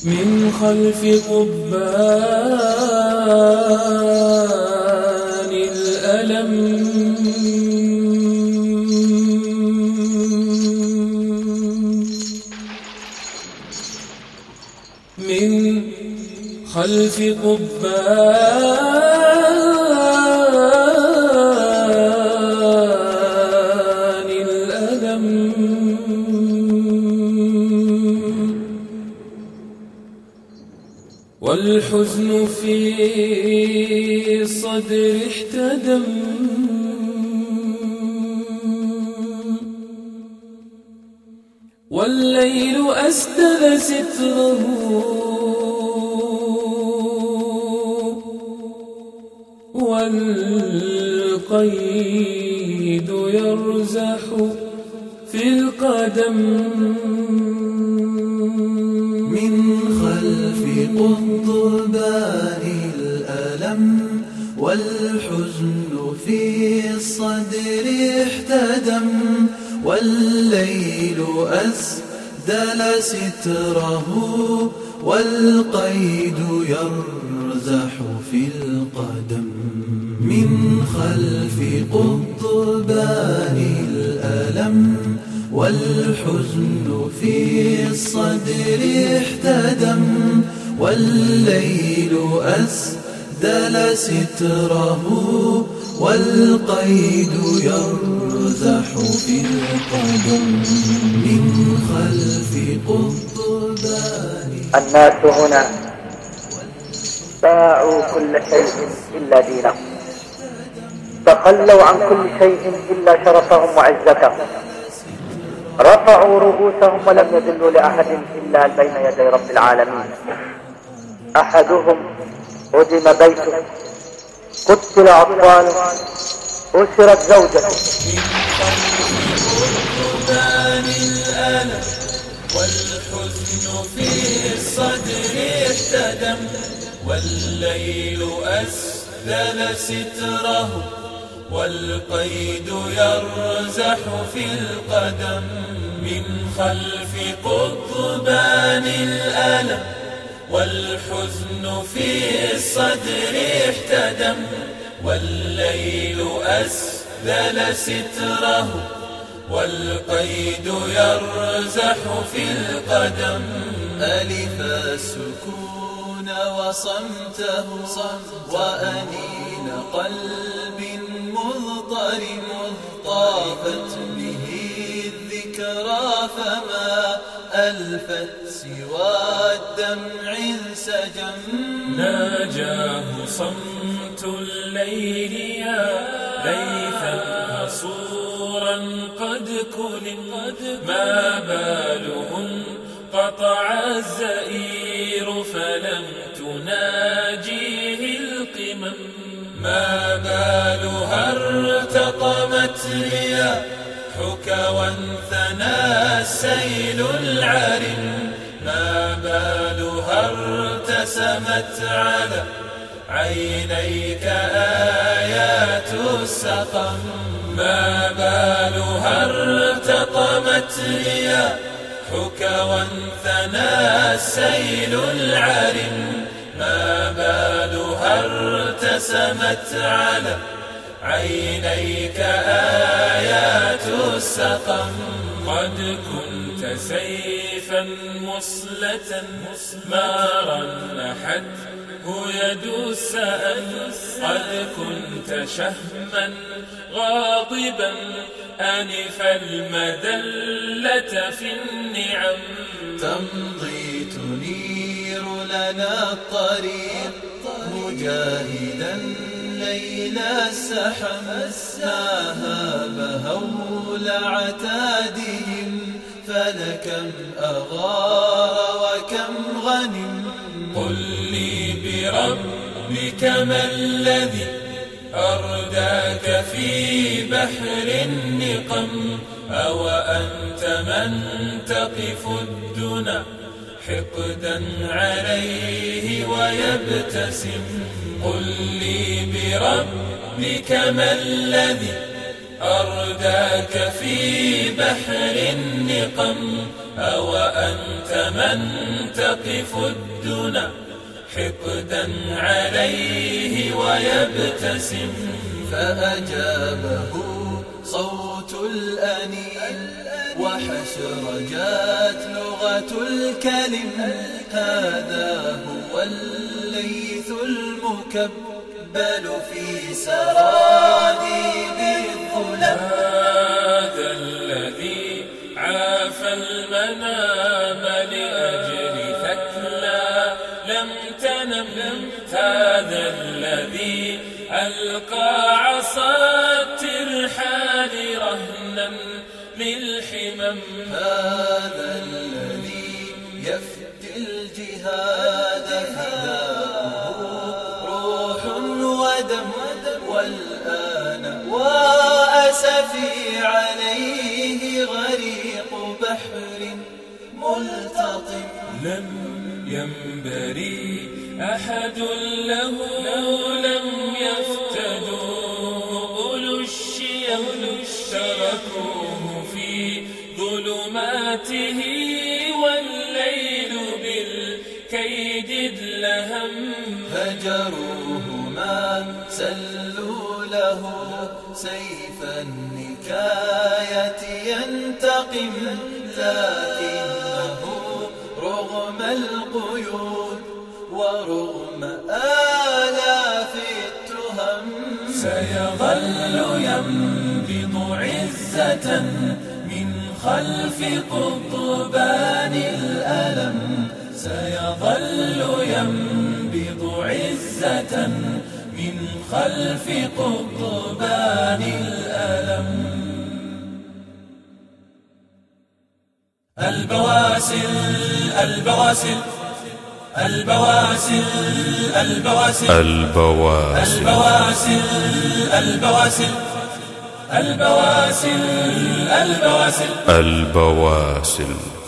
من خلف قضبان الألم من خلف قضبان الألم والحزن في الصدر احتدم والليل أسدل ستره والقيد يرزح في القدم من خلف قضبان الألم والحزن في الصدر احتدم والليل أسدل ستره والقيد يرزح في القدم من خلف قضبان الألم والحزن في الصدر احتدم والليل أسدل ستره والقيد يرزح في القدم من خلف قضبان. الناس هنا باعوا كل شيء إلا دينهم، تخلوا عن كل شيء إلا شرفهم وعزتهم، رفعوا رؤوسهم ولم يذلوا لأحد إلا بين يدي رب العالمين. أحدهم هدم بيته، قتل أطفاله، أسرت زوجته. والحزن في الصدر احتدم والليل أسدل ستره والقيد يرزح في القدم من خلف قضبان الألم والحزن في الصدر احتدم والليل أسدل ستره والقيد يرزح في القدم. ألف السكون وصمته وأنين قلب مضطرم طافت به الذكرى فما ألفت سوى الدمع انسجم. ناجاه صمت الليل يا ليثا حصورا قد كلم ما باله انقطع الزئير فلم تناجيه القمم. ما بالها ارتطمت رياحك وانثنى السيل العرم. ما بالها ارتسمت على عينيك آيات السقم. ما بالها ارتطمت رياحك وانثنى السيل العرم. ما بالها ارتسمت على عينيك آيات السقم. قد كنت سيفا مصلة ما رنحته يد السأل. قد كنت شهما غاضبا أنف المدلة في النعم. تمضي تنير لنا الطريق مجاهدا ليل السحم. ناهاب هول عتادهم فلكم أغار وكم غنم. قل لي بربك ما الذي أرداك في بحر النقم. أو أنت من تقف الدنا حقدا عليه ويبتسم. قل لي بربك ما الذي أرداك في بحر النقم. أو أنت من تقف الدنا حقدا عليه ويبتسم؟ فأجابه صوت الأنين وحشرجات لغة الكلم. هذا هو الليث المكبل في سراديب الظلم. هذا الذي عافى المنام لأجل ثكلى لم تنم. هذا الذي ألقى عصا الترحال رهنا للحمم. هذا الذي يفدي الجهاد فداؤه روح ودم. والآن وأسفي عليه غريق بحر ملتطم. لم ينبري أحد له لم يفتدوا أولو الشيم تركوه في ظلماته والليل بالكيد ادلهم. هجروه ما سلوا له سيف النكاية ينتقم. لكنه رغم القيود ورغم آلاف التهم سيظل ينبض عزة من خلف قضبان الألم. سيظل ينبض عزة من خلف قضبان الألم. البواسل البواسل البواسل البواسل البواسل البواسل البواسل البواسل البواسل.